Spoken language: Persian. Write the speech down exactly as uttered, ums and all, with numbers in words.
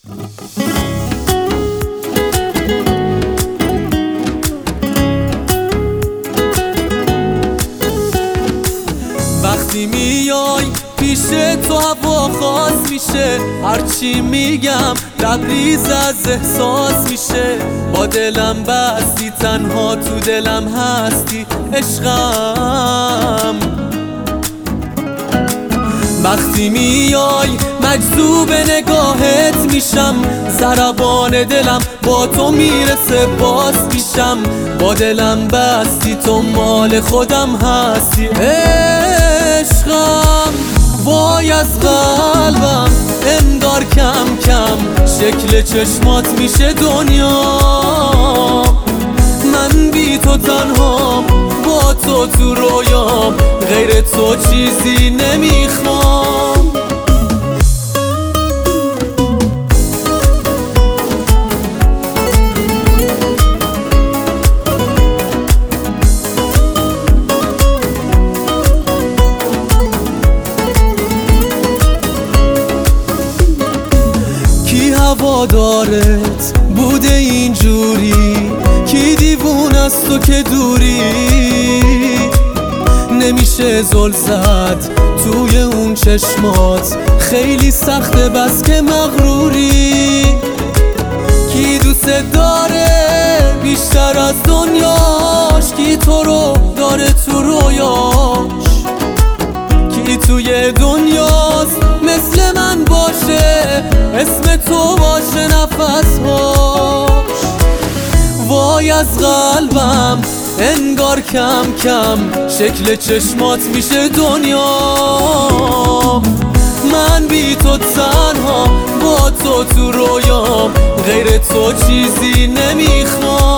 وقتی میای پیش تو هوا خاص میشه، هرچی میگم لبریز از احساس میشه. با دلم بستی تنها تو دلم هستی عشقم. وقتی میای مجذوب نگاهت میشم، ضربان دلم با تو میرسه باز میشم. با دلم بستی تو مال خودم هستی عشقم. وای از قلبم انگار کم کم شکل چشمات میشه دنیا. من بی تو تنهام، با تو تو رویام، غیر تو چیزی نمیخوام. کی هوادارت بوده اینجوری؟ کی دیوونه است تو که دوری؟ نمیشه زل زد توی اون چشمات، خیلی سخته بس که مغروری. کی دوست داره بیشتر از دنیاش؟ کی تو رو داره تو رویاش؟ کی توی دنیاست مثل من باشه، اسم تو باشه نفسهاش؟ وای از قلبم انگار کم کم شکل چشمات میشه دنیا. من بی تو تنها، با تو تو رویام، غیر تو چیزی نمیخوام.